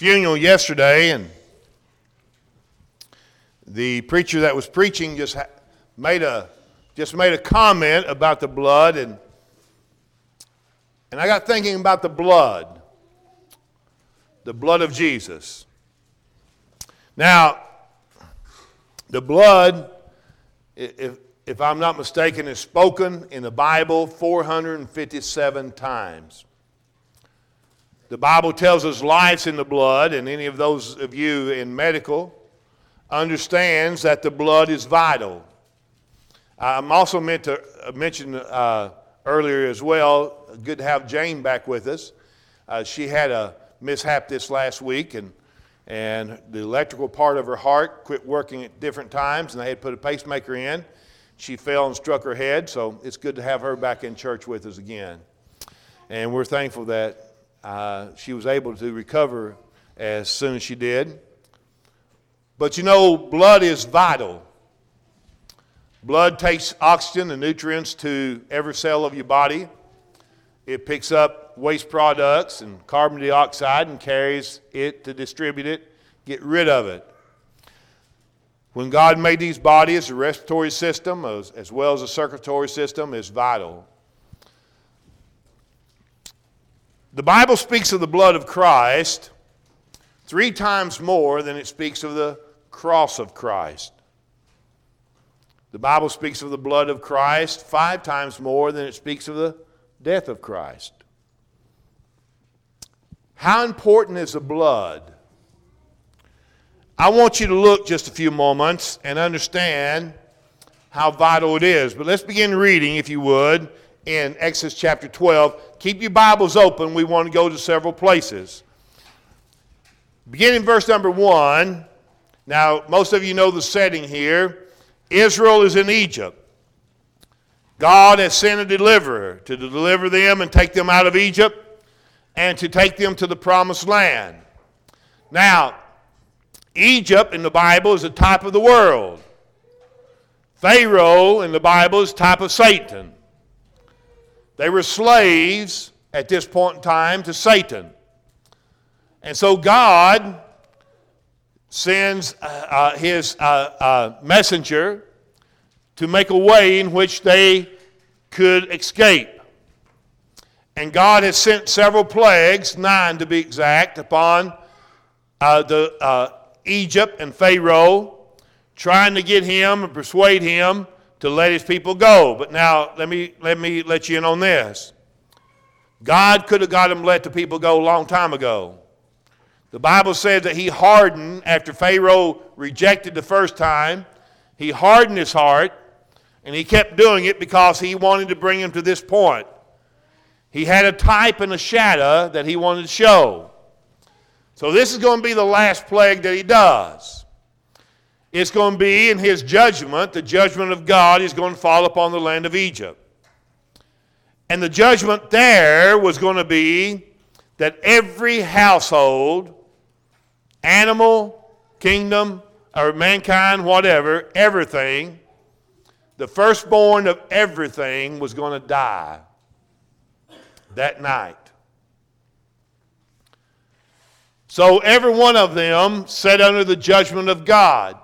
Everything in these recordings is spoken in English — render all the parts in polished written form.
funeral yesterday, and the preacher that was preaching just made a comment about the blood, and I got thinking about the blood of Jesus. Now, the blood, if I'm not mistaken, is spoken in the Bible 457 times. The Bible tells us life's in the blood, and any of those of you in medical understands that the blood is vital. I'm also meant to mention earlier as well, good to have Jane back with us. She had a mishap this last week, and the electrical part of her heart quit working at different times, and they had put a pacemaker in. She fell and struck her head, so it's good to have her back in church with us again. And we're thankful that she was able to recover as soon as she did. But you know, blood is vital. Blood takes oxygen and nutrients to every cell of your body. It picks up waste products and carbon dioxide and carries it to distribute it, get rid of it. When God made these bodies, the respiratory system as well as the circulatory system is vital. The Bible speaks of the blood of Christ 3 times more than it speaks of the cross of Christ. The Bible speaks of the blood of Christ 5 times more than it speaks of the death of Christ. How important is the blood? I want you to look just a few moments and understand how vital it is. But let's begin reading, if you would, in Exodus chapter 12. Keep your Bibles open. We want to go to several places. Beginning in verse number 1. Now, most of you know the setting here. Israel is in Egypt. God has sent a deliverer to deliver them and take them out of Egypt and to take them to the promised land. Now, Egypt in the Bible is a type of the world. Pharaoh in the Bible is a type of Satan. They were slaves at this point in time to Satan. And so God sends his messenger to make a way in which they could escape. And God has sent several plagues, 9 to be exact, upon Egypt and Pharaoh, trying to get him and persuade him to let his people go. But now let me let you in on this. God could have got him to let the people go a long time ago. The Bible says that he hardened after Pharaoh rejected the first time. He hardened his heart, and he kept doing it because he wanted to bring him to this point. He had a type and a shadow that he wanted to show. So this is going to be the last plague that he does. It's going to be in his judgment. The judgment of God is going to fall upon the land of Egypt. And the judgment there was going to be that every household, animal, kingdom, or mankind, whatever, everything, the firstborn of everything was going to die that night. So every one of them sat under the judgment of God.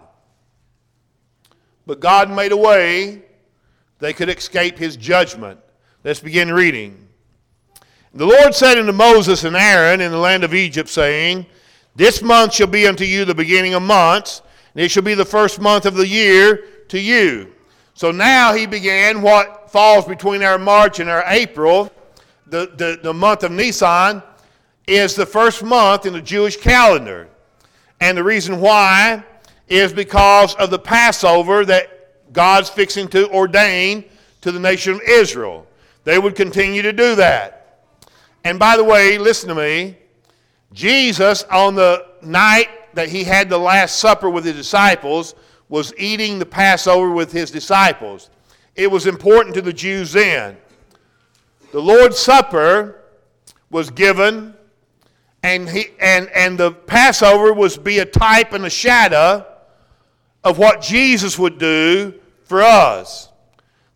But God made a way they could escape his judgment. Let's begin reading. The Lord said unto Moses and Aaron in the land of Egypt, saying, This month shall be unto you the beginning of months, and it shall be the first month of the year to you. So now he began what falls between our March and our April. The month of Nisan is the first month in the Jewish calendar. And the reason why is because of the Passover that God's fixing to ordain to the nation of Israel. They would continue to do that. And by the way, listen to me, Jesus on the night that he had the Last Supper with his disciples was eating the Passover with his disciples. It was important to the Jews then. The Lord's Supper was given, and the Passover was be a type and a shadow of what Jesus would do for us.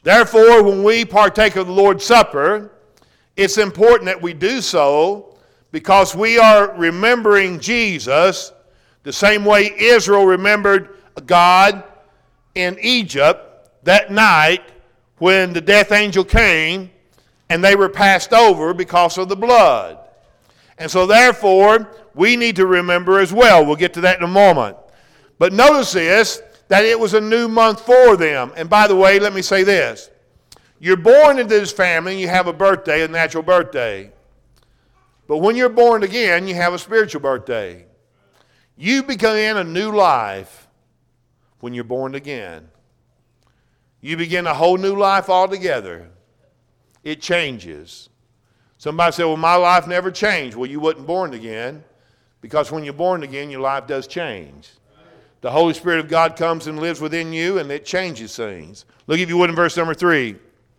Therefore, when we partake of the Lord's Supper, it's important that we do so because we are remembering Jesus the same way Israel remembered God in Egypt that night when the death angel came and they were passed over because of the blood. And so therefore, we need to remember as well. We'll get to that in a moment. But notice this, that it was a new month for them. And by the way, let me say this. You're born into this family and you have a birthday, a natural birthday. But when you're born again, you have a spiritual birthday. You begin a new life when you're born again. You begin a whole new life altogether. It changes. Somebody said, well, my life never changed. Well, you wasn't born again, because when you're born again, your life does change. The Holy Spirit of God comes and lives within you, and it changes things. Look, if you would, in verse number 3.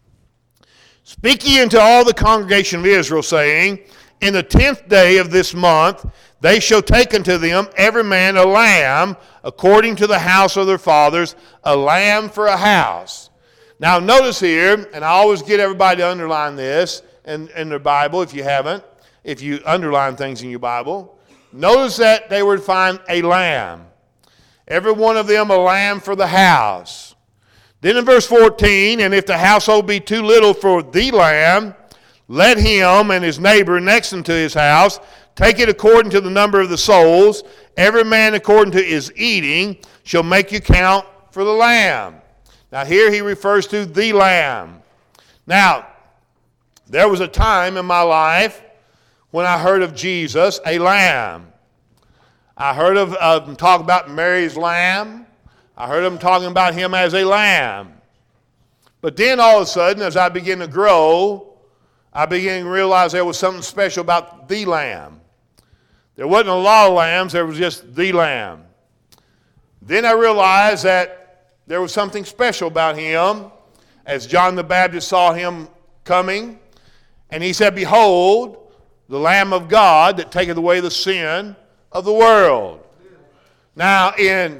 Speak ye unto all the congregation of Israel, saying, in the 10th day of this month, they shall take unto them every man a lamb, according to the house of their fathers, a lamb for a house. Now notice here, and I always get everybody to underline this in their Bible if you haven't, if you underline things in your Bible. Notice that they were to find a lamb. Every one of them a lamb for the house. Then in verse 14, and if the household be too little for the lamb, let him and his neighbor next unto his house take it according to the number of the souls. Every man according to his eating shall make you count for the lamb. Now here he refers to the lamb. Now, there was a time in my life when I heard of Jesus, a lamb. I heard of them talk about Mary's lamb. I heard them talking about him as a lamb. But then all of a sudden, as I began to grow, I began to realize there was something special about the lamb. There wasn't a lot of lambs, there was just the lamb. Then I realized that there was something special about him as John the Baptist saw him coming. And he said, behold, the Lamb of God that taketh away the sin of the world. Now in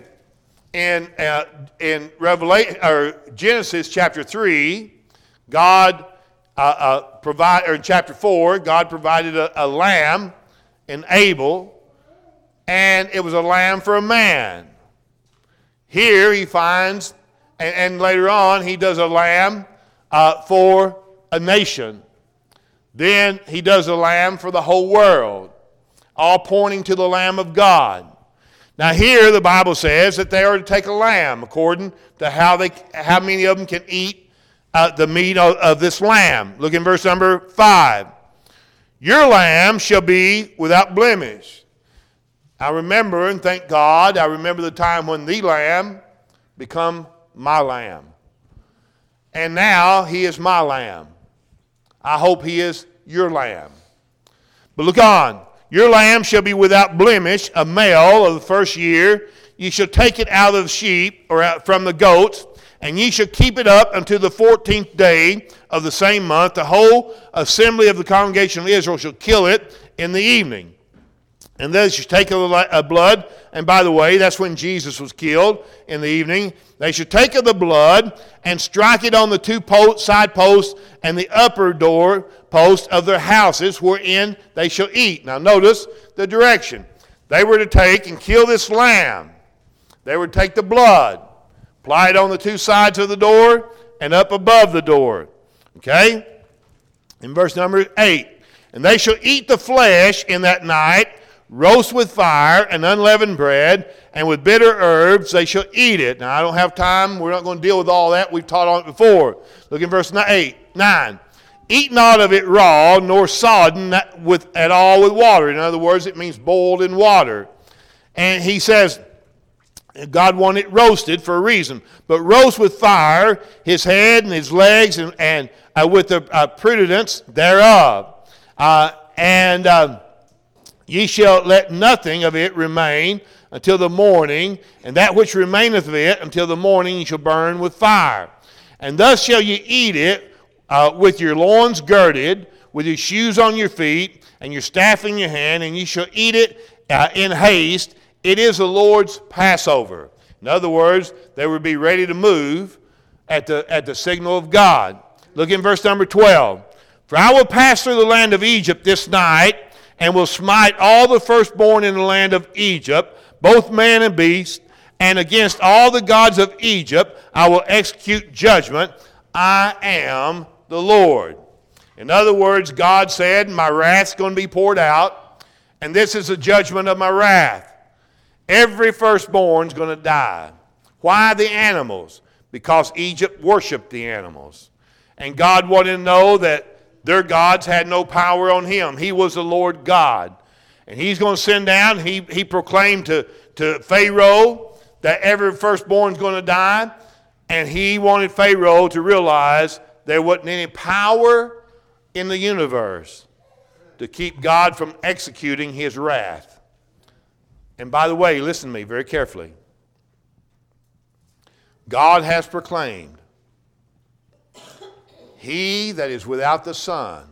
Revelation or Genesis chapter 3, God in chapter 4, God provided a lamb in Abel, and it was a lamb for a man. Here he finds, and later on he does a lamb for a nation. Then he does a lamb for the whole world, all pointing to the Lamb of God. Now here the Bible says that they are to take a lamb according to how many of them can eat the meat of this lamb. Look in verse number 5. Your lamb shall be without blemish. I remember, and thank God, I remember the time when the lamb become my lamb. And now he is my lamb. I hope he is your lamb. But look on. Your lamb shall be without blemish, a male of the first year. Ye shall take it out of the sheep, or out from the goats, and ye shall keep it up until the 14th day of the same month. The whole assembly of the congregation of Israel shall kill it in the evening. And then shall take of the blood, and by the way, that's when Jesus was killed in the evening. They shall take of the blood and strike it on the two side posts and the upper door post of their houses wherein they shall eat. Now notice the direction. They were to take and kill this lamb. They were to take the blood, apply it on the two sides of the door and up above the door. Okay? In verse number 8. And they shall eat the flesh in that night, roast with fire and unleavened bread, and with bitter herbs they shall eat it. Now, I don't have time. We're not going to deal with all that. We've taught on it before. Look in verse 9. Eat not of it raw, nor sodden at all with water. In other words, it means boiled in water. And he says, God wanted it roasted for a reason. But roast with fire his head and his legs and with the prudence thereof. Ye shall let nothing of it remain until the morning, and that which remaineth of it until the morning ye shall burn with fire. And thus shall ye eat it with your loins girded, with your shoes on your feet, and your staff in your hand, and ye shall eat it in haste. It is the Lord's Passover. In other words, they would be ready to move at the signal of God. Look in verse number 12. For I will pass through the land of Egypt this night, and will smite all the firstborn in the land of Egypt, both man and beast, and against all the gods of Egypt I will execute judgment. I am the Lord. In other words, God said, my wrath's going to be poured out, and this is the judgment of my wrath. Every firstborn's going to die. Why the animals? Because Egypt worshiped the animals. And God wanted to know that their gods had no power on him. He was the Lord God. And he's going to send down, he proclaimed to Pharaoh that every firstborn's going to die. And he wanted Pharaoh to realize there wasn't any power in the universe to keep God from executing his wrath. And by the way, listen to me very carefully. God has proclaimed, he that is without the Son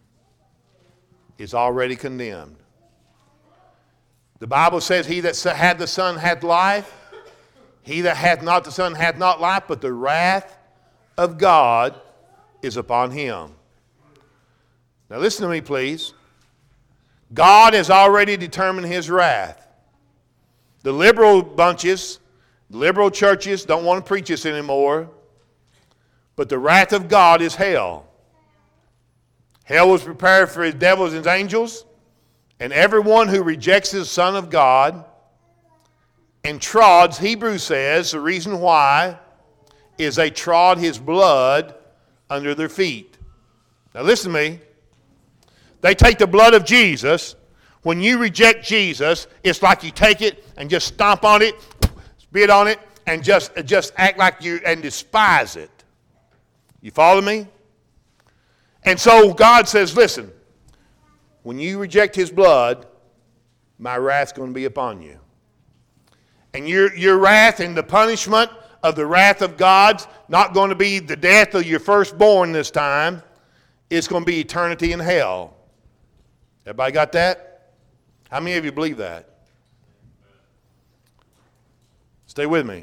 is already condemned. The Bible says, he that had the Son hath life. He that hath not the Son hath not life, but the wrath of God is upon him. Now listen to me, please. God has already determined his wrath. The liberal bunches, the liberal churches don't want to preach this anymore. But the wrath of God is hell. Hell was prepared for his devils and his angels. And everyone who rejects the Son of God and trods, Hebrews says, the reason why is they trod his blood under their feet. Now listen to me. They take the blood of Jesus. When you reject Jesus, it's like you take it and just stomp on it, spit on it, and just act like you and despise it. You follow me? And so God says, listen, when you reject his blood, my wrath's going to be upon you. And your wrath and the punishment of the wrath of God's not going to be the death of your firstborn this time. It's going to be eternity in hell. Everybody got that? How many of you believe that? Stay with me.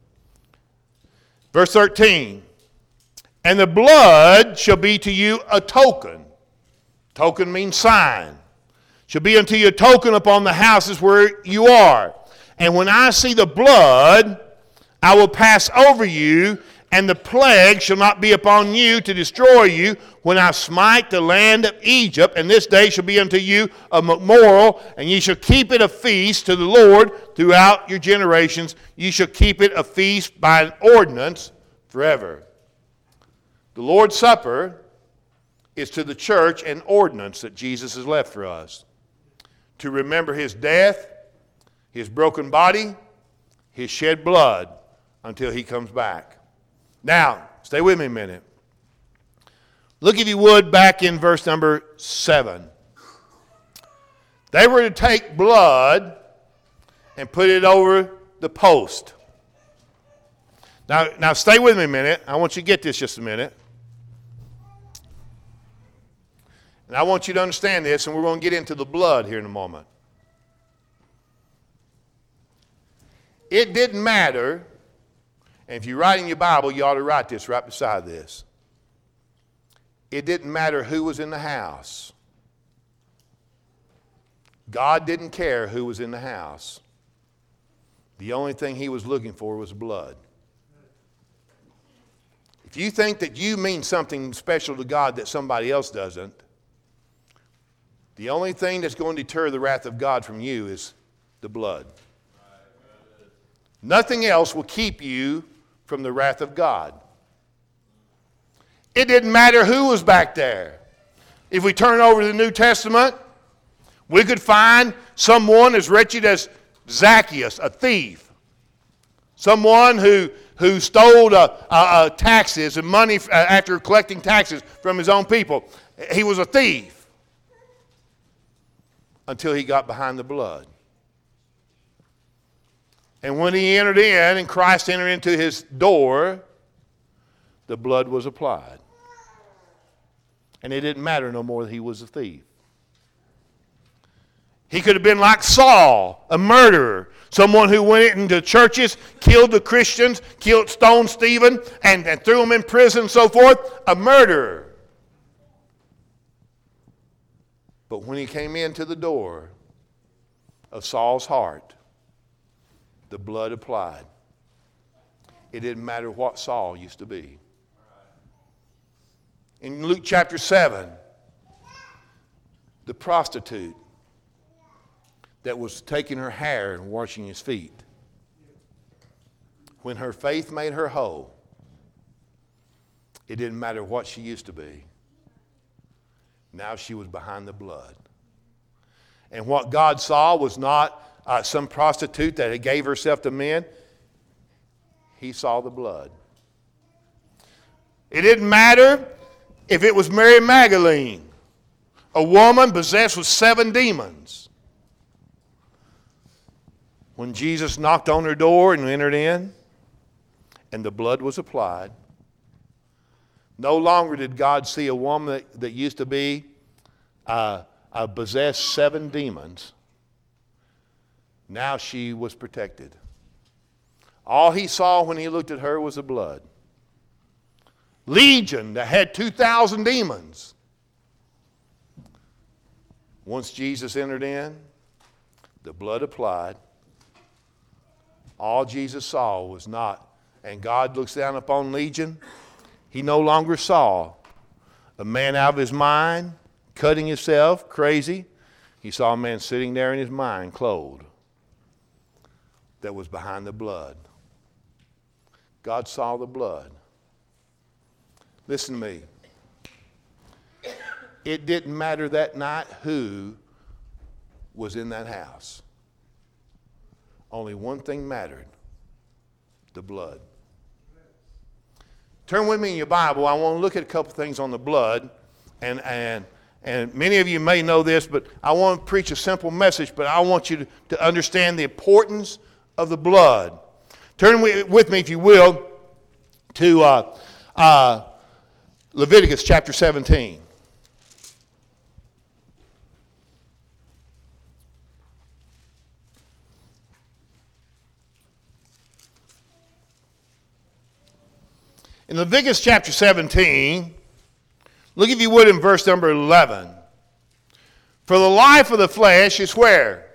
Verse 13. And the blood shall be to you a token. Token means sign. Shall be unto you a token upon the houses where you are. And when I see the blood, I will pass over you, and the plague shall not be upon you to destroy you when I smite the land of Egypt. And this day shall be unto you a memorial, and ye shall keep it a feast to the Lord throughout your generations. Ye shall keep it a feast by an ordinance forever. The Lord's Supper is to the church an ordinance that Jesus has left for us. To remember his death, his broken body, his shed blood until he comes back. Now, stay with me a minute. Look, if you would, back in verse number 7. They were to take blood and put it over the post. Now stay with me a minute. I want you to get this just a minute. And I want you to understand this, and we're going to get into the blood here in a moment. It didn't matter, and if you write in your Bible, you ought to write this right beside this. It didn't matter who was in the house. God didn't care who was in the house. The only thing he was looking for was blood. If you think that you mean something special to God that somebody else doesn't, the only thing that's going to deter the wrath of God from you is the blood. Nothing else will keep you from the wrath of God. It didn't matter who was back there. If we turn over to the New Testament, we could find someone as wretched as Zacchaeus, a thief. Someone who stole taxes and money after collecting taxes from his own people. He was a thief until he got behind the blood. And when he entered in and Christ entered into his door, the blood was applied. And it didn't matter no more that he was a thief. He could have been like Saul, a murderer, someone who went into churches, killed the Christians, stoned Stephen, and threw him in prison and so forth, a murderer. But when he came into the door of Saul's heart, the blood applied. It didn't matter what Saul used to be. In Luke chapter 7, the prostitute that was taking her hair and washing his feet, when her faith made her whole, it didn't matter what she used to be. Now she was behind the blood. And what God saw was not some prostitute that gave herself to men. He saw the blood. It didn't matter if it was Mary Magdalene, a woman possessed with 7 demons. When Jesus knocked on her door and entered in, and the blood was applied, no longer did God see a woman that used to be possessed 7 demons. Now she was protected. All he saw when he looked at her was the blood. Legion that had 2,000 demons. Once Jesus entered in, the blood applied. All Jesus saw was not, and God looks down upon Legion. He no longer saw a man out of his mind, cutting himself, crazy. He saw a man sitting there in his mind, clothed, that was behind the blood. God saw the blood. Listen to me. It didn't matter that night who was in that house. Only one thing mattered: the blood. Turn with me in your Bible. I want to look at a couple things on the blood. And many of you may know this, but I want to preach a simple message, but I want you to understand the importance of the blood. Turn with me, if you will, to Leviticus chapter 17. In Leviticus chapter 17, look if you would in verse number 11. For the life of the flesh is where?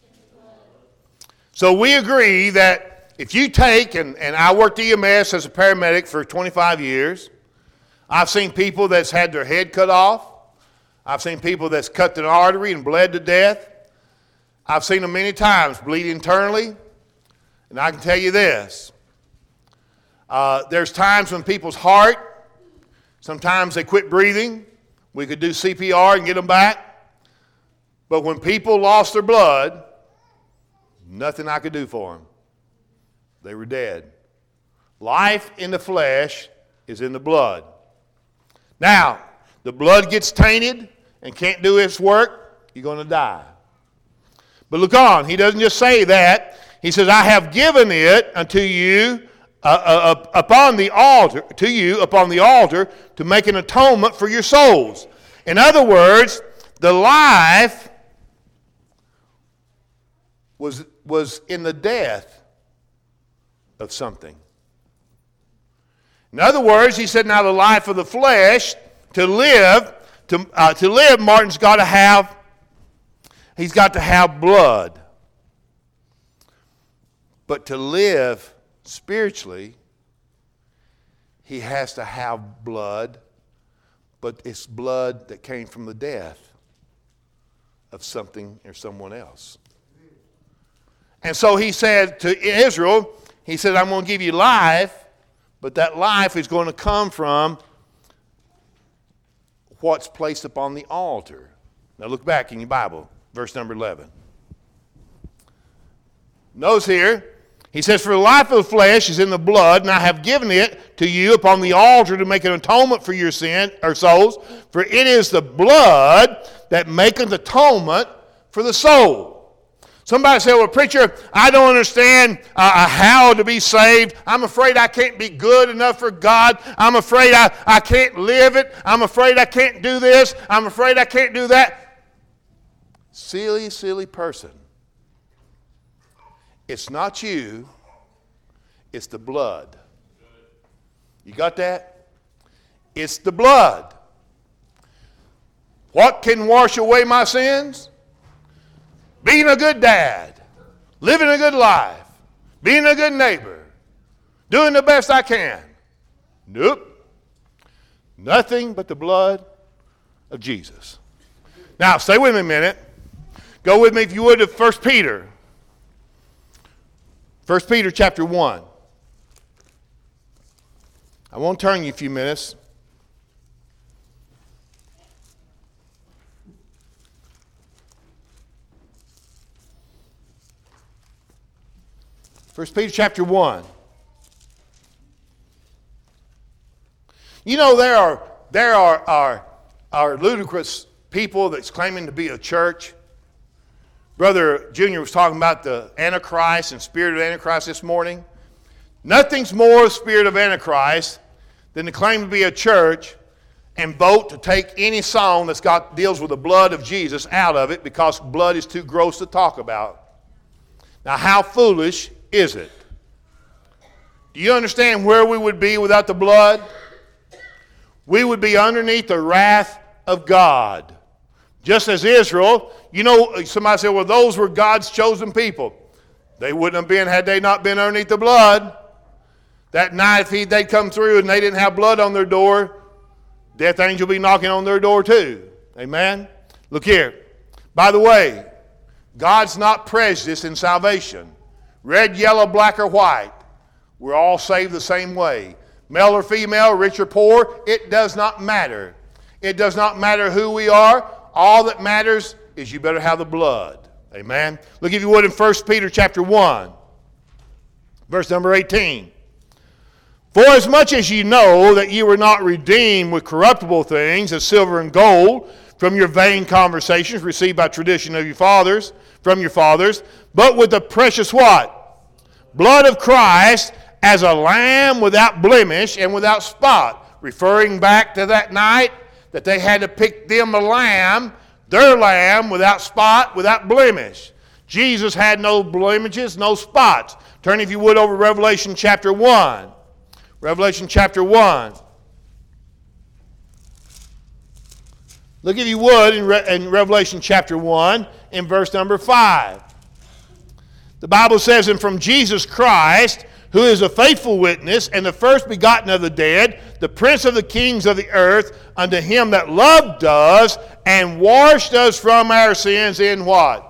So we agree that if you take, and I worked EMS as a paramedic for 25 years. I've seen people that's had their head cut off. I've seen people that's cut an artery and bled to death. I've seen them many times bleed internally. And I can tell you this. There's times when people's heart, sometimes they quit breathing. We could do CPR and get them back. But when people lost their blood, nothing I could do for them. They were dead. Life in the flesh is in the blood. Now, the blood gets tainted and can't do its work, you're going to die. But look on. He doesn't just say that. He says, I have given it unto you upon the altar to make an atonement for your souls. In other words, the life was in the death of something. In other words, he said, now the life of the flesh, to live, Martin's got to have, he's got to have blood. But to live spiritually, he has to have blood, but it's blood that came from the death of something or someone else. And so he said to Israel, he said, I'm going to give you life, but that life is going to come from what's placed upon the altar. Now look back in your Bible, verse number 11. Notice here, he says, for the life of the flesh is in the blood, and I have given it to you upon the altar to make an atonement for your sin, or souls. For it is the blood that maketh atonement for the soul. Somebody said, well, preacher, I don't understand how to be saved. I'm afraid I can't be good enough for God. I'm afraid I can't live it. I'm afraid I can't do this. I'm afraid I can't do that. Silly, silly person. It's not you. It's the blood. You got that? It's the blood. What can wash away my sins? Being a good dad, living a good life, being a good neighbor, doing the best I can. Nope. Nothing but the blood of Jesus. Now, stay with me a minute. Go with me, if you would, to 1 Peter. 1 Peter chapter 1. I won't turn you a few minutes. First Peter chapter 1. You know, there are ludicrous people that's claiming to be a church. Brother Junior was talking about the Antichrist and spirit of Antichrist this morning. Nothing's more spirit of Antichrist than to claim to be a church and vote to take any song that's deals with the blood of Jesus out of it because blood is too gross to talk about. Now, how foolish is it? Do you understand where we would be without the blood? We would be underneath the wrath of God. Just as Israel, you know, somebody said, well, those were God's chosen people. They wouldn't have been had they not been underneath the blood. That night, if they'd come through and they didn't have blood on their door, death angel would be knocking on their door too. Amen? Look here. By the way, God's not prejudiced in salvation. Red, yellow, black, or white. We're all saved the same way. Male or female, rich or poor, it does not matter. It does not matter who we are. All that matters is you better have the blood. Amen? Look, if you would, in 1 Peter chapter 1, verse number 18. For as much as ye know that ye were not redeemed with corruptible things, as silver and gold, from your vain conversations received by tradition of your fathers, from your fathers, but with the precious what? Blood of Christ, as a lamb without blemish and without spot. Referring back to that night that they had to pick them a lamb, their lamb without spot, without blemish. Jesus had no blemishes, no spots. Turn, if you would, over Revelation chapter 1. Revelation chapter 1. Look, if you would, in Revelation chapter 1, in verse number 5. The Bible says, and from Jesus Christ, who is a faithful witness, and the first begotten of the dead, the prince of the kings of the earth, unto him that loved us, and washed us from our sins in what?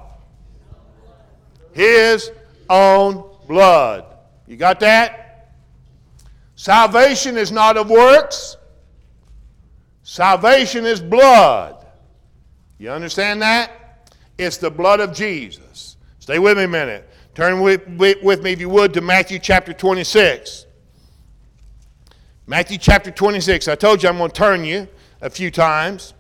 His own blood. You got that? Salvation is not of works. Salvation is blood. You understand that? It's the blood of Jesus. Stay with me a minute. Turn with me, if you would, to Matthew chapter 26. Matthew chapter 26. I told you I'm going to turn you a few times.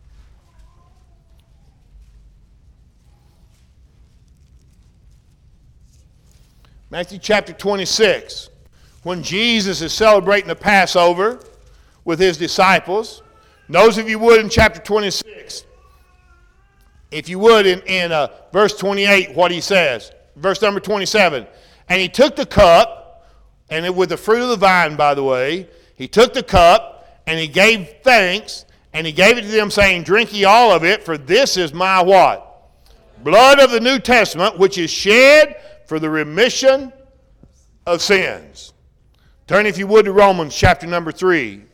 Matthew chapter 26. When Jesus is celebrating the Passover with his disciples. Notice, if you would, in chapter 26. If you would, in verse 28, what he says. Verse number 27. And he took the cup, and with the fruit of the vine, by the way, he took the cup, and he gave thanks, and he gave it to them, saying, drink ye all of it, for this is my what? Blood of the New Testament, which is shed for the remission of sins. Turn, if you would, to Romans chapter number 3. I'm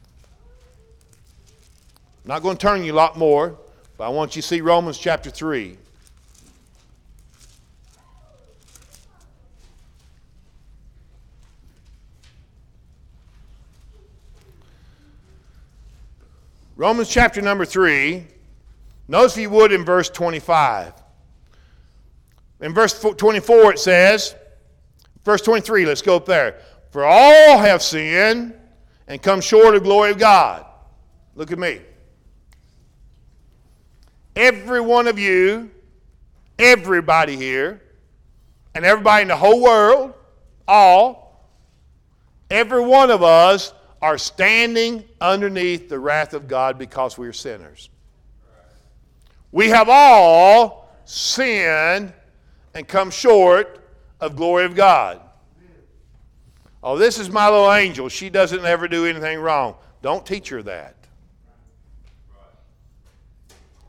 not going to turn you a lot more, but I want you to see Romans chapter 3. Romans chapter number 3. Notice, if you would, in verse 25. In verse 24 it says, verse 23, let's go up there. For all have sinned and come short of the glory of God. Look at me. Every one of you, everybody here, and everybody in the whole world, every one of us are standing underneath the wrath of God because we are sinners. We have all sinned and come short of glory of God. Oh, this is my little angel. She doesn't ever do anything wrong. Don't teach her that.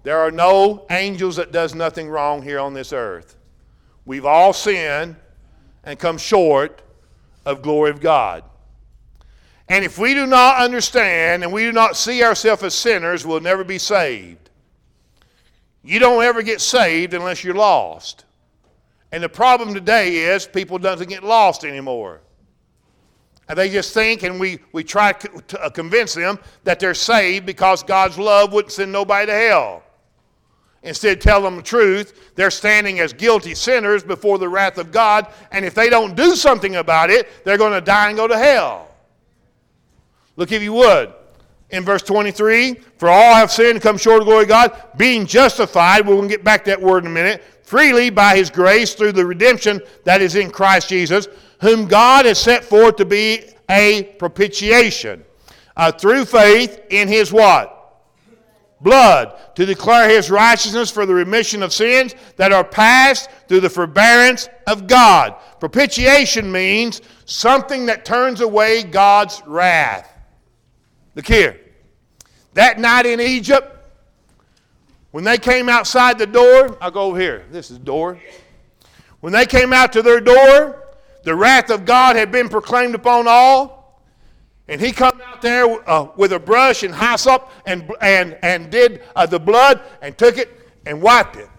There are no angels that does nothing wrong here on this earth. We've all sinned and come short of glory of God. And if we do not understand and we do not see ourselves as sinners, we'll never be saved. You don't ever get saved unless you're lost. And the problem today is people doesn't get lost anymore. And they just think, and we try to convince them that they're saved because God's love wouldn't send nobody to hell. Instead, tell them the truth. They're standing as guilty sinners before the wrath of God, and if they don't do something about it, they're going to die and go to hell. Look, if you would, in verse 23, for all have sinned and come short of the glory of God, being justified, we're going to get back to that word in a minute, freely by his grace through the redemption that is in Christ Jesus, whom God has set forth to be a propitiation through faith in his what? Blood, to declare his righteousness for the remission of sins that are past through the forbearance of God. Propitiation means something that turns away God's wrath. Look here. That night in Egypt, when they came outside the door, I'll go over here. This is the door. When they came out to their door, the wrath of God had been proclaimed upon all. And he come out there with a brush and hyssop and did the blood and took it and wiped it.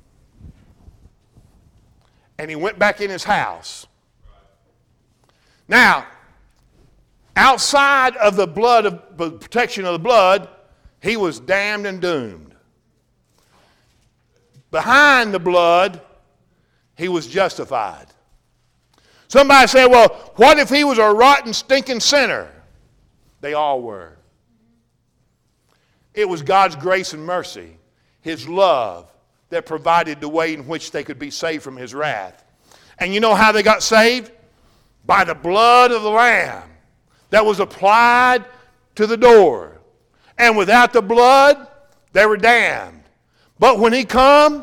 And he went back in his house. Now, outside of the blood, of the protection of the blood, he was damned and doomed. Behind the blood, he was justified. Somebody said, well, what if he was a rotten, stinking sinner? They all were. It was God's grace and mercy, his love, that provided the way in which they could be saved from his wrath. And you know how they got saved? By the blood of the Lamb that was applied to the door. And without the blood, they were damned. But when he come,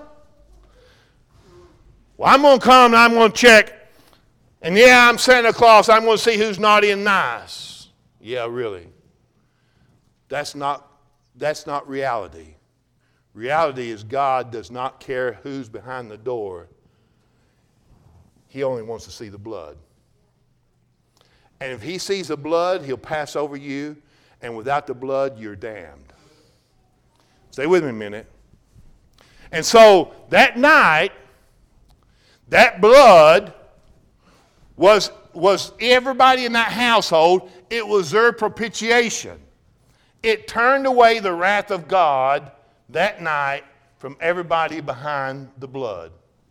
well, I'm going to come and I'm going to check. And yeah, I'm Santa Claus. I'm going to see who's naughty and nice. Yeah, really. That's not reality. Reality is God does not care who's behind the door. He only wants to see the blood. And if he sees the blood, he'll pass over you. And without the blood, you're damned. Stay with me a minute. And so that night, that blood was everybody in that household, it was their propitiation. It turned away the wrath of God that night from everybody behind the blood.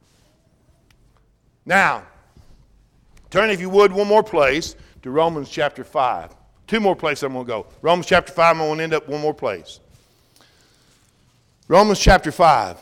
Now, turn if you would one more place to Romans chapter 5. Two more places I'm going to go. Romans chapter 5, I'm going to end up one more place. Romans chapter 5.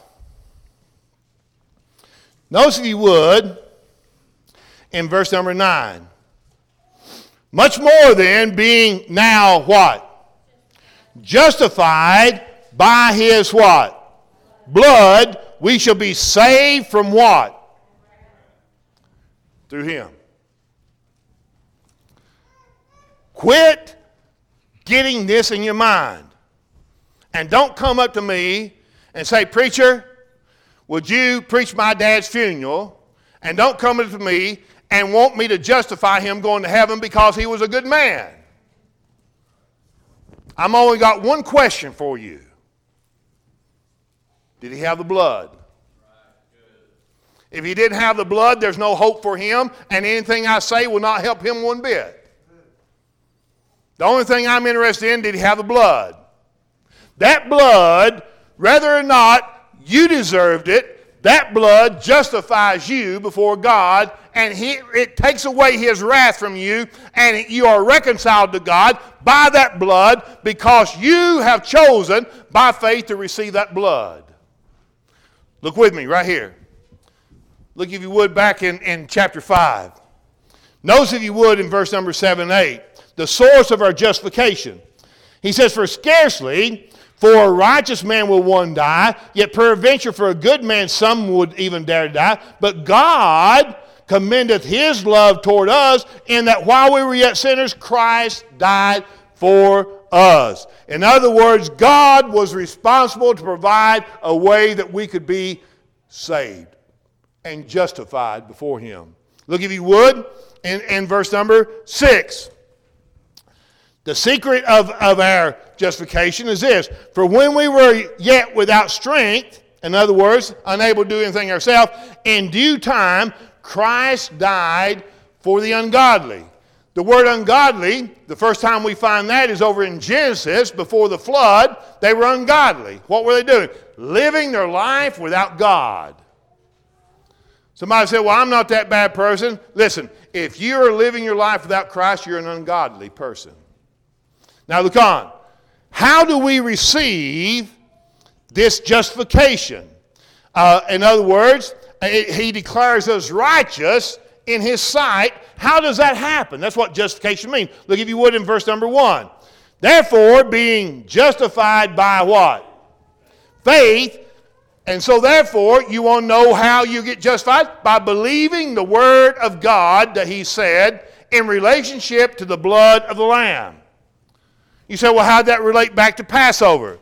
Notice if you would, in verse number 9. Much more then, being now what? Justified by his what? Blood, we shall be saved from what? Through him. Quit getting this in your mind. And don't come up to me and say, preacher, would you preach my dad's funeral? And don't come up to me and want me to justify him going to heaven because he was a good man. I'm only got one question for you. Did he have the blood? If he didn't have the blood, there's no hope for him, and anything I say will not help him one bit. The only thing I'm interested in, did he have the blood? That blood, whether or not you deserved it, that blood justifies you before God, and it takes away his wrath from you, and you are reconciled to God by that blood because you have chosen by faith to receive that blood. Look with me right here. Look, if you would, back in chapter 5. Notice, if you would, in verse number 7 and 8, the source of our justification. He says, for scarcely for a righteous man will one die, yet peradventure for a good man some would even dare to die. But God commendeth his love toward us, in that while we were yet sinners, Christ died for us. In other words, God was responsible to provide a way that we could be saved and justified before him. Look, if you would, in verse number 6. The secret of our justification is this: for when we were yet without strength, in other words, unable to do anything ourselves, in due time Christ died for the ungodly. The word ungodly, the first time we find that is over in Genesis. Before the flood, they were ungodly. What were they doing? Living their life without God. Somebody said, well, I'm not that bad person. Listen, if you are living your life without Christ, you're an ungodly person. Now look on. How do we receive this justification? In other words, he declares us righteous in his sight. How does that happen? That's what justification means. Look, if you would, in verse number 1. Therefore, being justified by what? Faith. And so therefore, you want to know how you get justified? By believing the word of God that he said in relationship to the blood of the Lamb. You say, well, how did that relate back to Passover?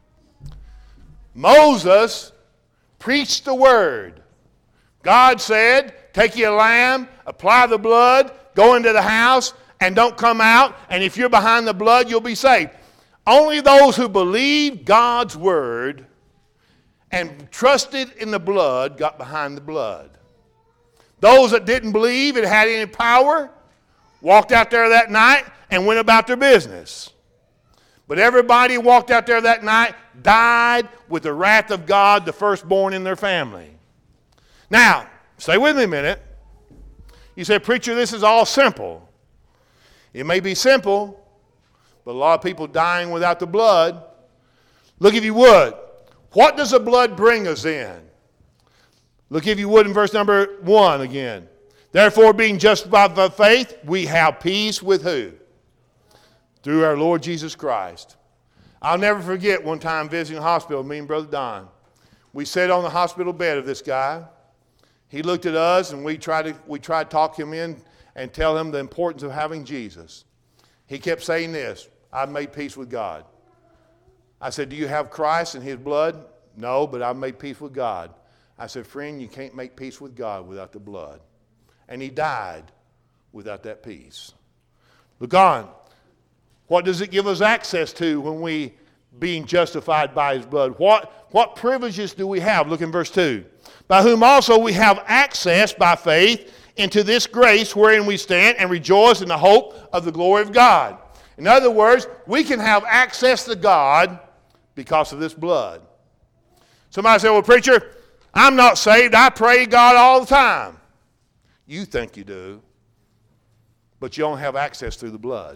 Moses preached the word. God said, take you a lamb, apply the blood, go into the house, and don't come out. And if you're behind the blood, you'll be saved. Only those who believed God's word and trusted in the blood got behind the blood. Those that didn't believe it had any power walked out there that night and went about their business. But everybody who walked out there that night died with the wrath of God, the firstborn in their family. Now, stay with me a minute. You say, preacher, this is all simple. It may be simple, but a lot of people dying without the blood. Look, if you would, what does the blood bring us in? Look, if you would, in verse number 1 again. Therefore, being justified by faith, we have peace with who? Through our Lord Jesus Christ. I'll never forget one time visiting the hospital, me and Brother Don. We sat on the hospital bed of this guy. He looked at us, and we tried to talk him in and tell him the importance of having Jesus. He kept saying this: I've made peace with God. I said, do you have Christ and his blood? No, but I've made peace with God. I said, friend, you can't make peace with God without the blood. And he died without that peace. Look on. What does it give us access to when we being justified by his blood? What privileges do we have? Look in verse 2. By whom also we have access by faith into this grace wherein we stand and rejoice in the hope of the glory of God. In other words, we can have access to God because of this blood. Somebody say, well, preacher, I'm not saved. I pray God all the time. You think you do, but you don't have access through the blood.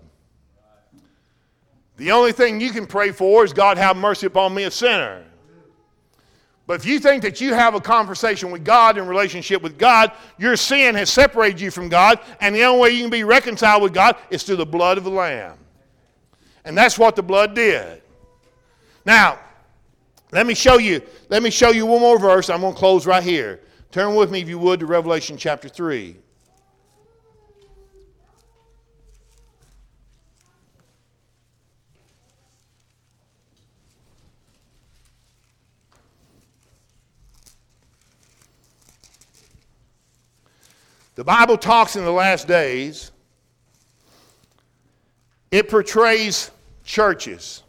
The only thing you can pray for is, God, have mercy upon me, a sinner. But if you think that you have a conversation with God in relationship with God, your sin has separated you from God, and the only way you can be reconciled with God is through the blood of the Lamb. And that's what the blood did. Now, let me show you one more verse. I'm going to close right here. Turn with me, if you would, to Revelation chapter 3. The Bible talks in the last days, it portrays churches.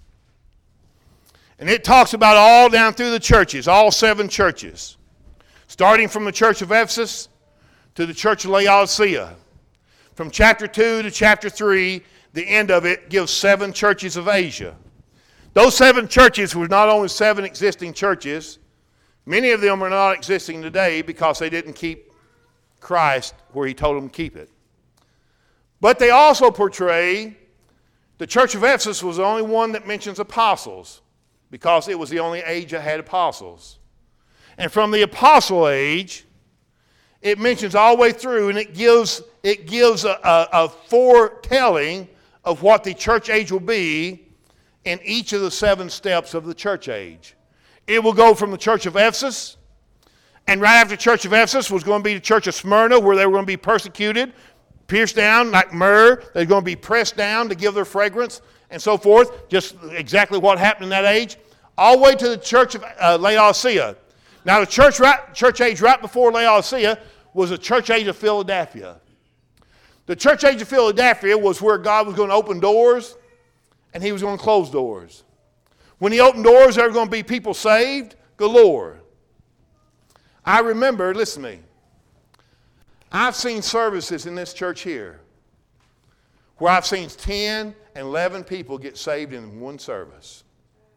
And it talks about all down through the churches, all 7 churches. Starting from the church of Ephesus to the church of Laodicea. From chapter 2 to chapter 3, the end of it gives 7 churches of Asia. Those 7 churches were not only 7 existing churches, many of them are not existing today because they didn't keep Christ where he told them to keep it. But they also portray the church of Ephesus was the only one that mentions apostles because it was the only age that had apostles. And from the apostle age, it mentions all the way through, and it gives a foretelling of what the church age will be in each of the 7 steps of the church age. It will go from the church of Ephesus, and right after the church of Ephesus was going to be the church of Smyrna, where they were going to be persecuted pierced down like myrrh. They're going to be pressed down to give their fragrance and so forth. Just exactly what happened in that age. All the way to the church of Laodicea. Now the church age right before Laodicea was the church age of Philadelphia. The church age of Philadelphia was where God was going to open doors and he was going to close doors. When he opened doors, there were going to be people saved galore. I remember, listen to me, I've seen services in this church here where I've seen 10 and 11 people get saved in one service.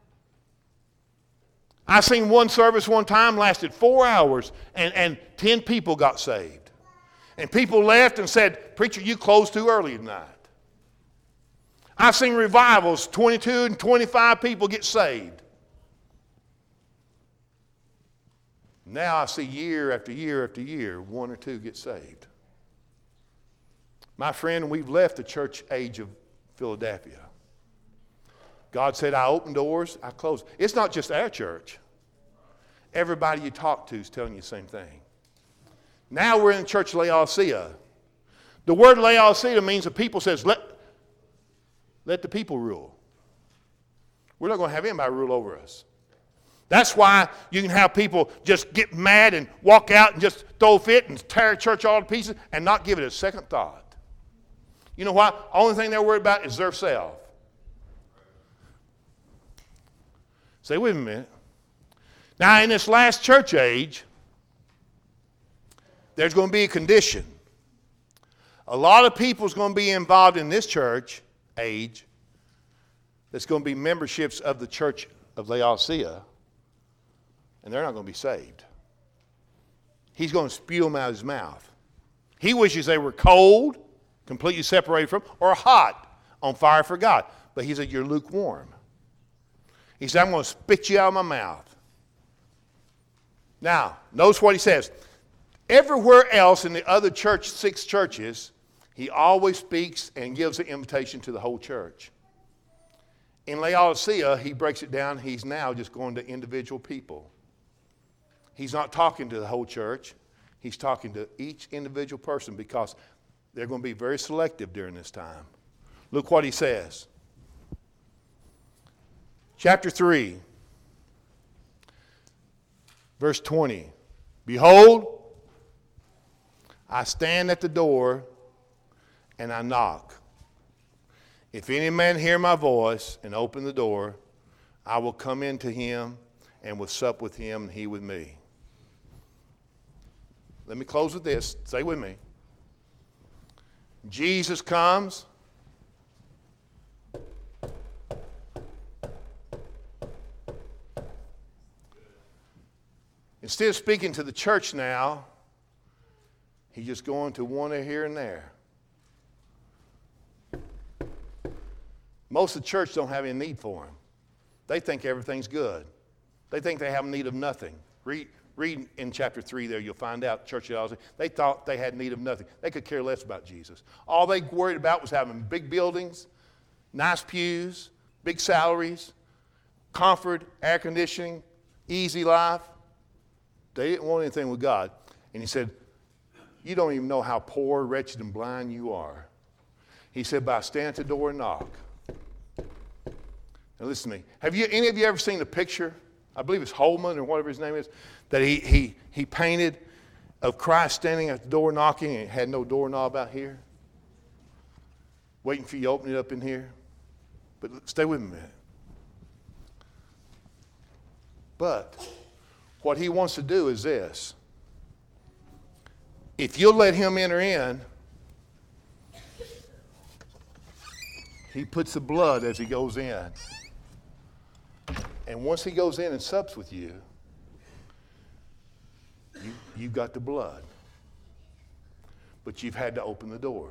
I seen one service one time lasted 4 hours and 10 people got saved. And people left and said, "Preacher, you closed too early tonight." I've seen revivals, 22 and 25 people get saved. Now I see year after year after year, 1 or 2 get saved. My friend, we've left the church age of Philadelphia. God said, I open doors, I close. It's not just our church. Everybody you talk to is telling you the same thing. Now we're in the church of Laodicea. The word Laodicea means the people says, let the people rule. We're not going to have anybody rule over us. That's why you can have people just get mad and walk out and just throw a fit and tear a church all to pieces and not give it a second thought. You know what? Only thing they're worried about is their self. Say, wait a minute. Now, in this last church age, there's going to be a condition. A lot of people is going to be involved in this church age that's going to be memberships of the church of Laodicea, and they're not going to be saved. He's going to spew them out of his mouth. He wishes they were cold, completely separated from, or hot, on fire for God. But he said, you're lukewarm. He said, I'm going to spit you out of my mouth. Now, notice what he says. Everywhere else in the other 6 churches, he always speaks and gives an invitation to the whole church. In Laodicea, he breaks it down. He's now just going to individual people. He's not talking to the whole church. He's talking to each individual person because they're going to be very selective during this time. Look what he says. Chapter 3, verse 20. Behold, I stand at the door and I knock. If any man hear my voice and open the door, I will come into him and will sup with him and he with me. Let me close with this. Stay with me. Jesus comes. Instead of speaking to the church now, he's just going to one here and there. Most of the church don't have any need for him. They think everything's good. They think they have need of nothing. Read in chapter 3 there, you'll find out, Church of Laodicea, they thought they had need of nothing. They could care less about Jesus. All they worried about was having big buildings, nice pews, big salaries, comfort, air conditioning, easy life. They didn't want anything with God. And he said, you don't even know how poor, wretched, and blind you are. He said, but I stand at the door and knock. Now listen to me. Have any of you ever seen a picture? I believe it's Holman or whatever his name is, that he painted of Christ standing at the door knocking and it had no doorknob out here, waiting for you to open it up in here. But stay with me a minute. But what he wants to do is this. If you'll let him enter in, he puts the blood as he goes in. And once he goes in and sups with you, you've got the blood. But you've had to open the door.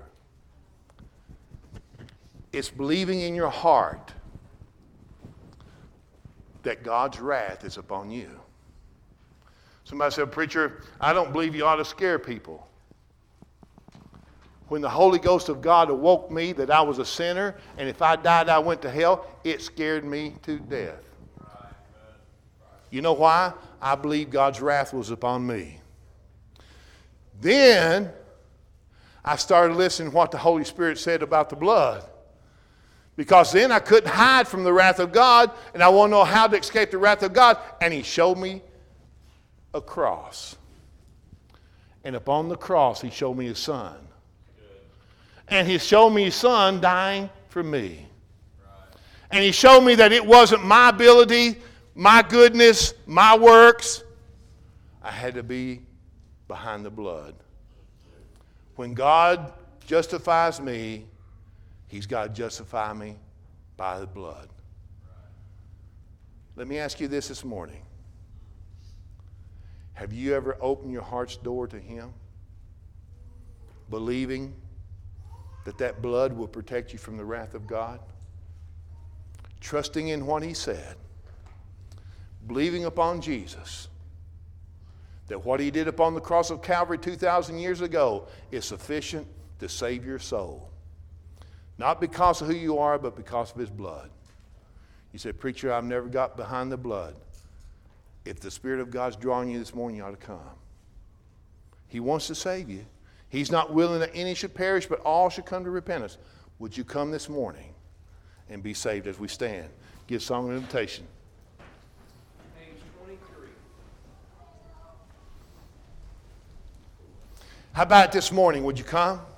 It's believing in your heart that God's wrath is upon you. Somebody said, preacher, I don't believe you ought to scare people. When the Holy Ghost of God awoke me that I was a sinner, and if I died, I went to hell, it scared me to death. You know why? I believe God's wrath was upon me. Then I started listening to what the Holy Spirit said about the blood. Because then I couldn't hide from the wrath of God, and I want to know how to escape the wrath of God. And he showed me a cross. And upon the cross, he showed me his son. And he showed me his son dying for me. And he showed me that it wasn't my ability, my goodness, my works. I had to be behind the blood. When God justifies me, he's got to justify me by the blood. Let me ask you this morning. Have you ever opened your heart's door to him, believing that that blood will protect you from the wrath of God? Trusting in what he said, believing upon Jesus, that what he did upon the cross of Calvary 2,000 years ago is sufficient to save your soul. Not because of who you are, but because of his blood. You say, preacher, I've never got behind the blood. If the Spirit of God's drawing you this morning, you ought to come. He wants to save you. He's not willing that any should perish, but all should come to repentance. Would you come this morning and be saved as we stand? Give song an invitation. Page 23. How about this morning? Would you come?